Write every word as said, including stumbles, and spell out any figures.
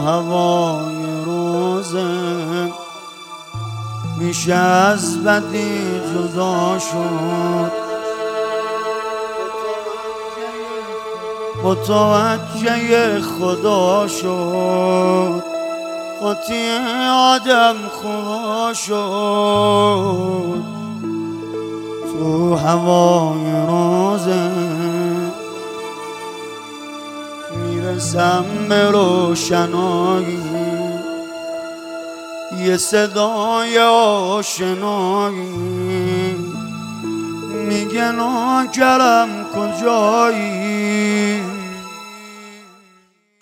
هوای روزه میشه از بدی جدا شد، متوجه خدا شد، قاطی آدم خدا شد. تو هوای روزه میرسم به روشنایی، یه صدای آشنایی میگه ناکرم کجایی،